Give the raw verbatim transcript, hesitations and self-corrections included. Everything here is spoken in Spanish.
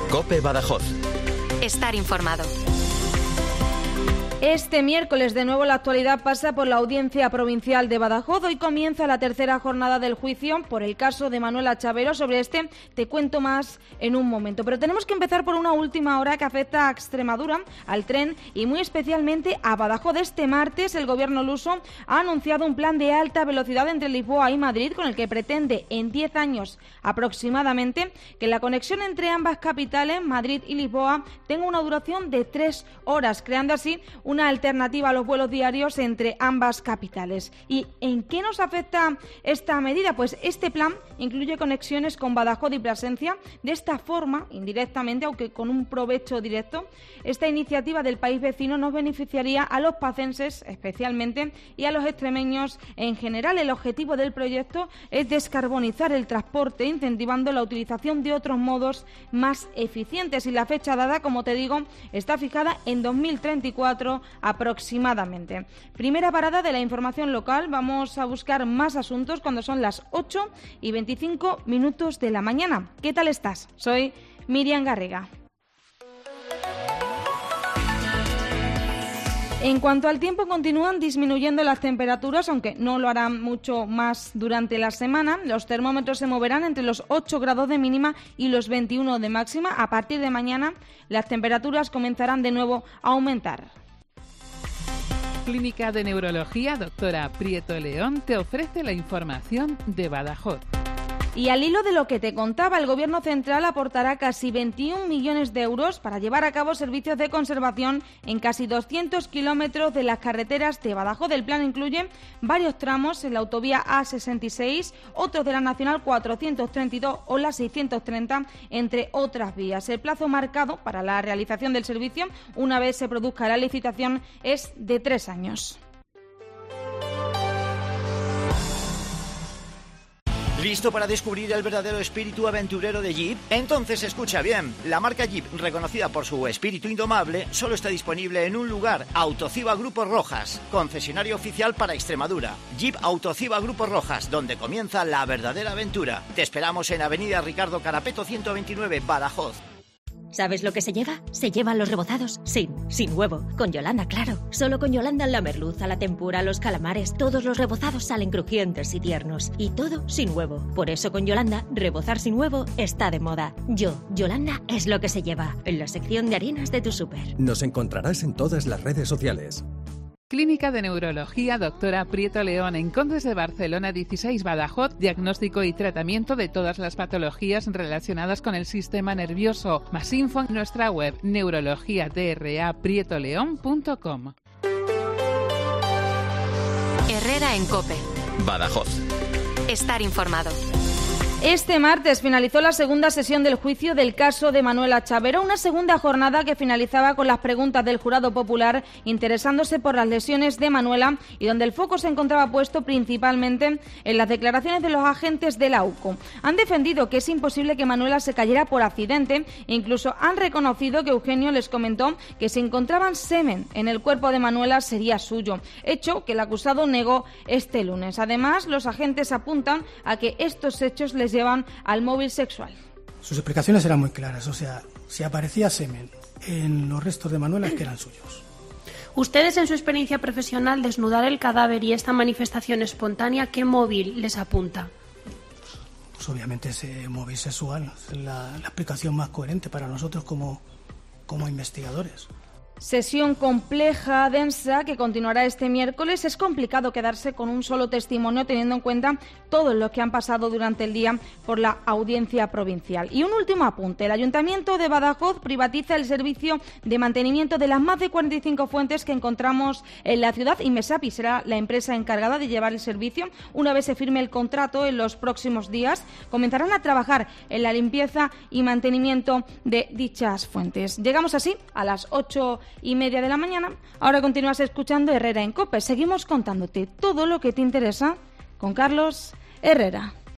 COPE Badajoz. Estar informado. Este miércoles de nuevo la actualidad pasa por la Audiencia Provincial de Badajoz. Hoy comienza la tercera jornada del juicio por el caso de Manuela Chavero. Sobre este te cuento más en un momento. Pero tenemos que empezar por una última hora que afecta a Extremadura, al tren y muy especialmente a Badajoz. Este martes el gobierno luso ha anunciado un plan de alta velocidad entre Lisboa y Madrid con el que pretende en diez años aproximadamente que la conexión entre ambas capitales, Madrid y Lisboa, tenga una duración de tres horas, creando así una alternativa a los vuelos diarios entre ambas capitales. ¿Y en qué nos afecta esta medida? Pues este plan incluye conexiones con Badajoz y Plasencia. De esta forma, indirectamente, aunque con un provecho directo, esta iniciativa del país vecino nos beneficiaría a los pacenses especialmente y a los extremeños en general. El objetivo del proyecto es descarbonizar el transporte, incentivando la utilización de otros modos más eficientes. Y la fecha dada, como te digo, está fijada en dos mil treinta y cuatro aproximadamente. Primera parada de la información local. Vamos a buscar más asuntos cuando son las ocho y veinticinco minutos de la mañana. ¿Qué tal estás? Soy Miriam Garriga. En cuanto al tiempo, continúan disminuyendo las temperaturas, aunque no lo harán mucho más durante la semana. Los termómetros se moverán entre los ocho grados de mínima y los veintiuno de máxima. A partir de mañana, las temperaturas comenzarán de nuevo a aumentar. Clínica de Neurología Doctora Prieto León te ofrece la información de Badajoz. Y al hilo de lo que te contaba, el Gobierno central aportará casi veintiún millones de euros para llevar a cabo servicios de conservación en casi doscientos kilómetros de las carreteras de Badajoz. El plan incluye varios tramos en la autovía A sesenta y seis, otros de la Nacional cuatrocientos treinta y dos o la seiscientos treinta, entre otras vías. El plazo marcado para la realización del servicio, una vez se produzca la licitación, es de tres años. ¿Listo para descubrir el verdadero espíritu aventurero de Jeep? Entonces escucha bien. La marca Jeep, reconocida por su espíritu indomable, solo está disponible en un lugar: Autociba Grupos Rojas, concesionario oficial para Extremadura. Jeep Autociba Grupos Rojas, donde comienza la verdadera aventura. Te esperamos en Avenida Ricardo Carapeto ciento veintinueve, Badajoz. ¿Sabes lo que se lleva? Se llevan los rebozados sin, sin huevo. Con Yolanda, claro. Solo con Yolanda la merluza, la tempura, los calamares, todos los rebozados salen crujientes y tiernos. Y todo sin huevo. Por eso con Yolanda, rebozar sin huevo está de moda. Yo, Yolanda, es lo que se lleva. En la sección de harinas de tu súper. Nos encontrarás en todas las redes sociales. Clínica de Neurología Doctora Prieto León en Condes de Barcelona dieciséis, Badajoz. Diagnóstico y tratamiento de todas las patologías relacionadas con el sistema nervioso. Más info en nuestra web neurologia d r a prieto león punto com. Herrera en COPE. Badajoz. Estar informado. Este martes finalizó la segunda sesión del juicio del caso de Manuela Chavero, una segunda jornada que finalizaba con las preguntas del jurado popular interesándose por las lesiones de Manuela y donde el foco se encontraba puesto principalmente en las declaraciones de los agentes de la U C O. Han defendido que es imposible que Manuela se cayera por accidente e incluso han reconocido que Eugenio les comentó que si encontraban semen en el cuerpo de Manuela sería suyo, hecho que el acusado negó este lunes. Además, los agentes apuntan a que estos hechos les llevan al móvil sexual. Sus explicaciones eran muy claras, o sea, si aparecía semen en los restos de Manuela es que eran suyos. Ustedes, en su experiencia profesional, desnudar el cadáver y esta manifestación espontánea, ¿qué móvil les apunta? Pues obviamente ese móvil sexual es la, la explicación más coherente para nosotros como, como investigadores. Sesión compleja, densa, que continuará este miércoles. Es complicado quedarse con un solo testimonio teniendo en cuenta todos los que han pasado durante el día por la audiencia provincial. Y un último apunte. El Ayuntamiento de Badajoz privatiza el servicio de mantenimiento de las más de cuarenta y cinco fuentes que encontramos en la ciudad y Mesapi será la empresa encargada de llevar el servicio. Una vez se firme el contrato en los próximos días, comenzarán a trabajar en la limpieza y mantenimiento de dichas fuentes. Llegamos así a las ocho y media de la mañana. Ahora continúas escuchando Herrera en COPE. Seguimos contándote todo lo que te interesa con Carlos Herrera.